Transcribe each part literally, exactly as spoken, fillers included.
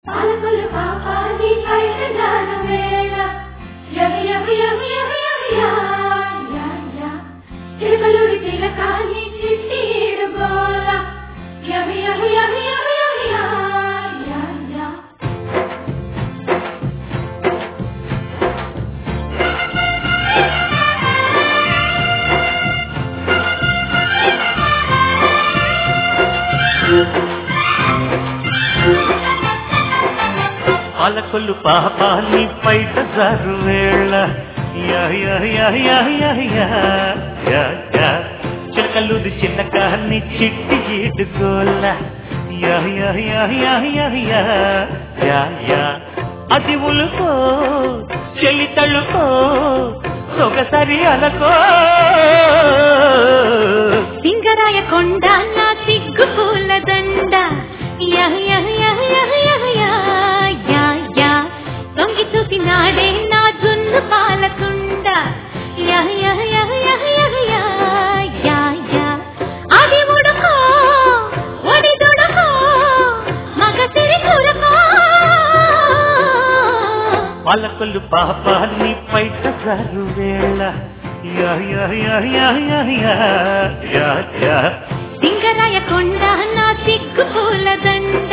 పాలకొల్లు పాపాలి బయట జారు వేళ చిలకల్లుది చిన్న కాన్ని చిట్టి ఈడుగోళ్ళ అది ఉలుకో చెల్లి తళ్ళుకో ఒకసారి అలకో సింగరాయ కొండ నా సిగ్గు పూల దండ తొంగి చూపినాడే నా జున్ను పాలకుండ అది ఉడుకో ఒడి దొడుకో మగ సిరి కూరకో పాలకొల్లు పాపాలి బయట జారు వేళ సింగరాయ కొండ నా సిగ్గు పూల దండ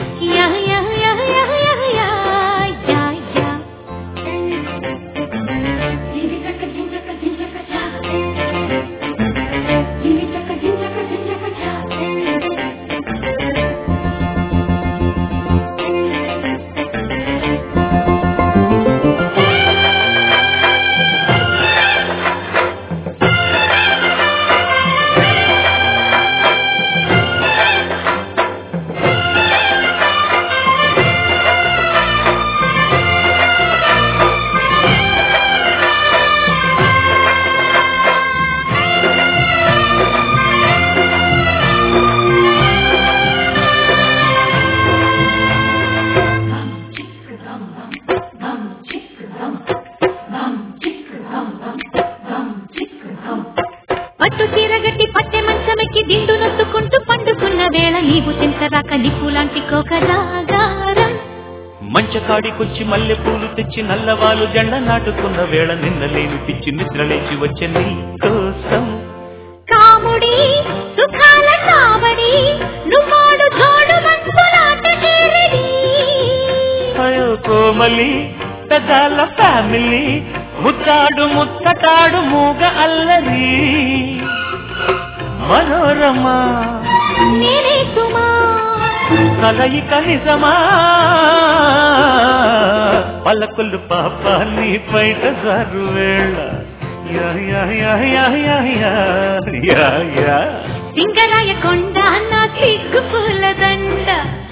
పట్టు చీరగట్టి పట్టె మంచమెక్కి దిండు నొత్తుకుంటూ పండుకున్న వేళ నీవు తింటరాక నిప్పులాంటి కోకరాగారం మంచకాడికొచ్చి మల్లె పూలు తెచ్చి నల్లవాలు జెండ నాటుకున్న వేళ నిన్నలేని పిచ్చి నిద్రలేచి వచ్చే నీ కోసం కాముడి సుఖాల కావడి నువ్వాడు జోడు మంచులాట చేరడి అయ్యో కోమలి పెదాల ఫ్యామిలీ ముద్దాడు ముచ్చటాడు మూగ అల్లరి మనోరమా నేనే సుమా కలయిక నిజమా పలకొల్లు పాపాలి బయట జారు వేళ సింగరాయ కొండ నా సిగ్గు పూల దండ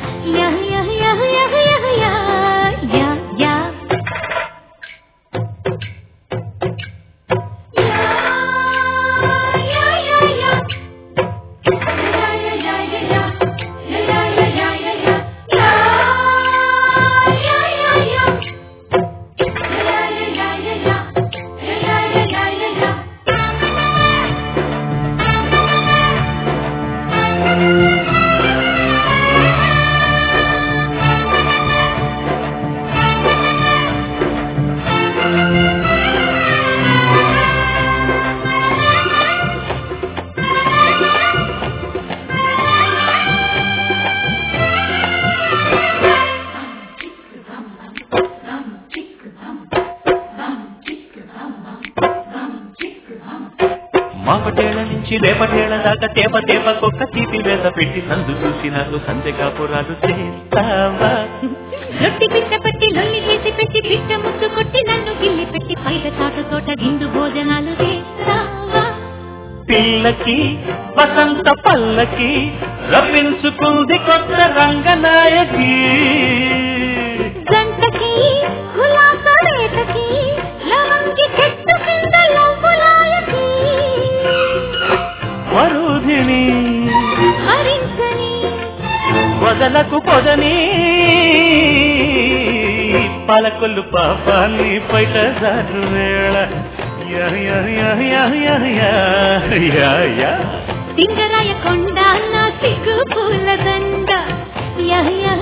మాపటేళ్ల నుంచి రేపటేళ్ల దాకా తేప తేప కొక్క తీపి వేద పెట్టి నందు చూసి నాకు సంతకాపురాలు చేస్తావా రొట్టి పిట్ట పట్టి లొల్లి చేసి పెట్టి పిట్ట ముద్దు కొట్టి నన్ను గిల్లి పెట్టి పైట చాటు తోట విందు భోజనాలు చేస్తావా పిల్లకి వసంత పల్లకి రప్పించుకుంది కొత్త రంగనాయకి గంటకి గులాబ రేటకి లవంగి చెట్టు కింద లవ్వులాయకి వరుధిని హరించని వదలకు పొదని పాలకొల్లు పాపాలి బయట జారు వేళ సింగరాయ కొండ నా సిగ్గు పూల దండ